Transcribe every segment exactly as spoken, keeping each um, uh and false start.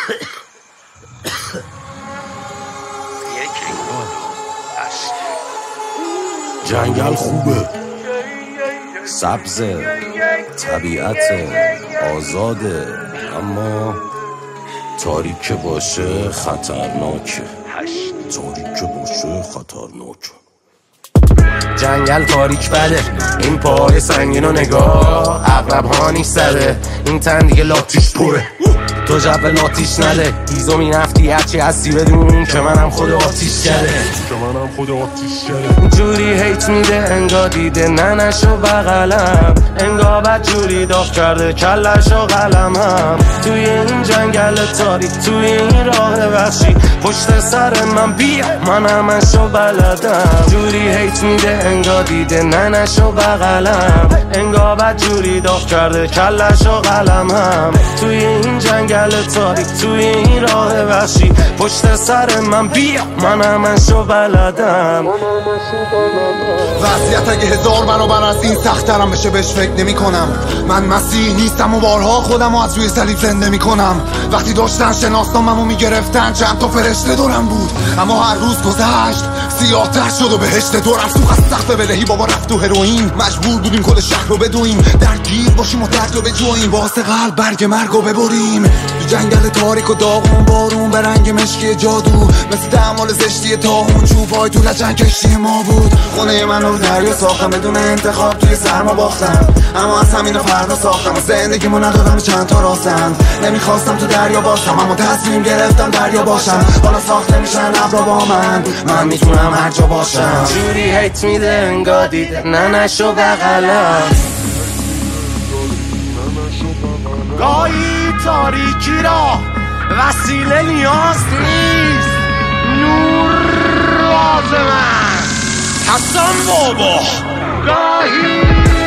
جنگل خوبه، سبز، طبیعت آزاده، اما تاریک باشه خطرناکه. تاریک باشه خطرناکه. جنگل تاریک بده، این پای سنگین و نگاه عقرب ها نیست زده، این تن دیگه لاتیش پره، تو جب لاتیش نده. ایزو می نفتی هرچی هستی بدون که منم خود آتیش کرده، که منم خود آتیش کرده. جوری هیت میده انگا دیده ننشو بغلم، انگا بد جوری داغ کرده کلشو قلمم. توی این جنگل تاریک، توی این راه وحشی، پشت سر من بیا من همشو بلدم. جوری هیت میده انگا دیده ننشو بغلم، انگا بد جوری داغ کرده کلشو قلمم. توی این جنگل تاریک، توی این راه وحشی، پشت سر من بیا من همشو بلدم. وضعیت اگه هزار برابر از این سخت‌ترم بشه بهش فکر نمی کنم. من مسیح نیستم و بارها خودم رو از روی صلیب زنده می کنم. وقتی داشتن شناسنامه‌مو میگرفتن چند تا فرشته دورم بود، اما هر روز گذشت سیاه‌تر شد و بهشت دورم سوخ از سقف بدهی. بابا رفت تو هروئین، مجبور بودیم کل شهر رو بدویم، درگیر باشیم و درد رو بجویم، واسه قلب برگ مرگ رو ببریم. تو جنگل تاریک و داغون بارون به رنگ مشکی جادو، مثل تعمال زشتی تاهون چوبای تو لجن کشتی ما بود. خونه من رو دریا ساختم بدون انتخاب، توی سرما باختم، اما از همین رو فردا ساختم و زندگیمو ندادم چند تا راستند. نمیخواستم تو دریا باشم اما تصمیم گرفتم دریا باشم. حالا ساخته میشن ابرا با من، من میتونم هر جا باشم. جوری هیت میده انگا دیده ننشو بغلم، گاهی تاریکی را وسیله نیاز نیست، نور لازم است. حسن بابا گاهی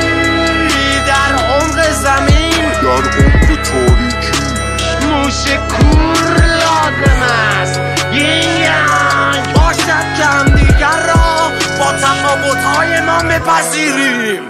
در عمق زمین، در عمق تاریکی، موش کور لازم است. این یعنی باشد که همدیگر را با تفاوت‌های ما بپذیریم.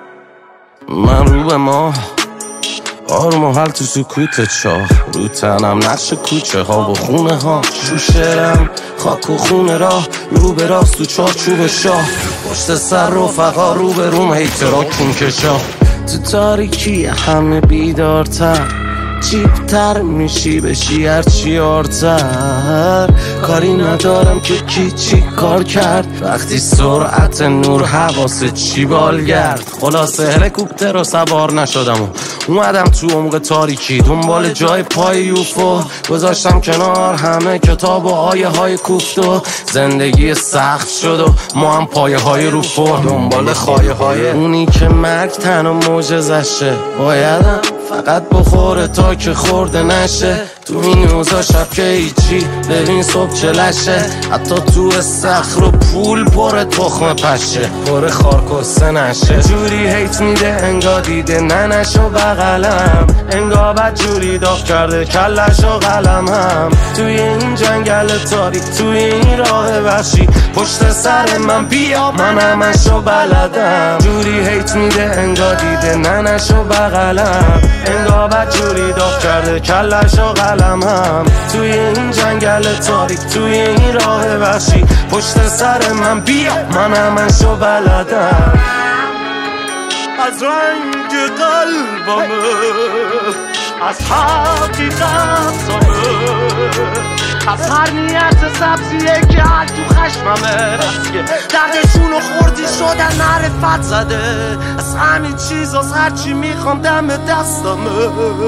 من رو به ما آروم و حل تو سکوت چاه، رو تنم نقش کوچه ها و خونه ها، شوشرم خاک و خونه راه، رو به راست تو چارچوب شاه، پشت سر رفقا رو به روم هیترا کون کشا. تو تاریکی همه بیدارتر، چیپتر میشی بشی هرچی آرتر. کاری ندارم که کی چی کار کرد، وقتی سرعت نور حواس چی بالگرد. خلاصه هلیکوپتر رو سوار نشدم و اومدم تو عمق تاریکی، دنبال جای پای یوفو گذاشتم کنار همه کتاب و آیه های کوفت و زندگی سخت شد و ما هم پایه های رو فرم، دنبال خایه های اونی که مرگ تنها معجزشه. بایدم فقط بخوره تا که خورده نشه، تو این روزا شب که هیچی ببین صبح چلشه. حتی تو استخر و پول پر تخم پشه، پر خارکسته نشه. جوری هیت میده انگا دیده ننشو بغلم، انگا بد جوری داغ کرده کلشو قلمم. توی این جنگل تاریک، توی این راه وحشی، پشت سر من بیا من همشو بلدم. جوری هیت میده انگا دیده ننشو بغلم، انگا بد جوری داغ کرده کلشو قلمم. توی این جنگل تاریک، توی این راه وحشی، پشت سر من بیا من همشو بلدم. از رنگ قلبمه، از حقیقتمه، از هر نیت سبزیه که حل تو خشممه، دردشونو خوردی شدن معرفت زده. از همین چیز از هرچی میخوام دم دستمه.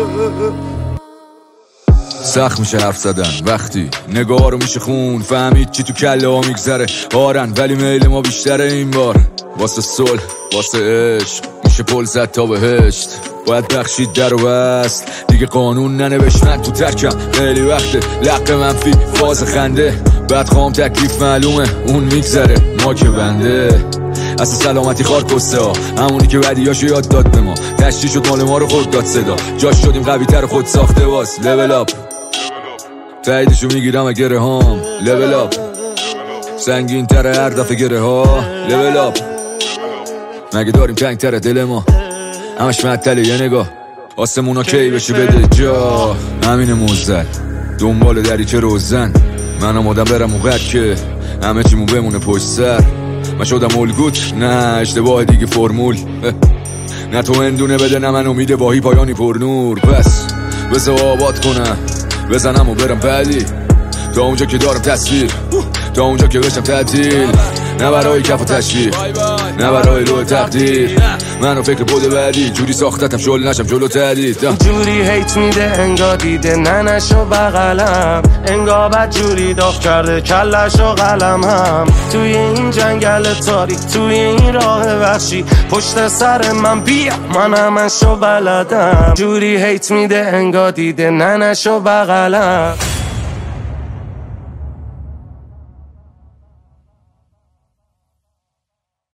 سخت میشه حرف زدن وقتی نگاه رو میشه خون، فهمید چی تو کله ها میگذره. آرن ولی میل ما بیشتره این بار، واسه صلح واسه عشق میشه پل زد تا بهشت. باید بخشید در و بست دیگه قانون ننوشت، من تو ترکم خیلی وقته لق منفی فاز خنده. بعد خواهم تکلیف معلومه اون میگذره ما که بنده. اصلا سلامتی خار کسته ها، همونی که بدیاشو یاد داد به ما، تشتی شد مال ما رو خود داد صدا. جاش شدیم قوی تر خود ساخته باز، لول اپ تاییدشو میگیرم گره هام. لول اپ سنگین تره هر دفعه گره ها. لول اپ مگه داریم تنگ تره دل ما، همش معطله یه نگاه. آسمونا کی بشه بده جا، همین موزد دنبال دری که روزن منم آدم برم اون که همه چیمون بمونه پشت سر. من شدم الگوت نه اشتباه دیگه فرمول نه تو اندونه بده نه من امید باهی پایانی پر نور. پس بذار آباد کنم بزنم و برم بعدی تا اونجا که دارم تصویر تا اونجا که بشم تعطیل نه برای کف و تشویق نه برای روی تقدیر منو فکر بوده بعدی جوری ساختتم شل نشم جلو تردید جوری هیت میده انگا دیده ننشو بغلم انگا بد جوری داغ کرده کلشو قلم هم توی این جنگل تاریک توی این راه وحشی پشت سر من بیا من همشو بلدم جوری هیت میده انگا دیده ننشو بغلم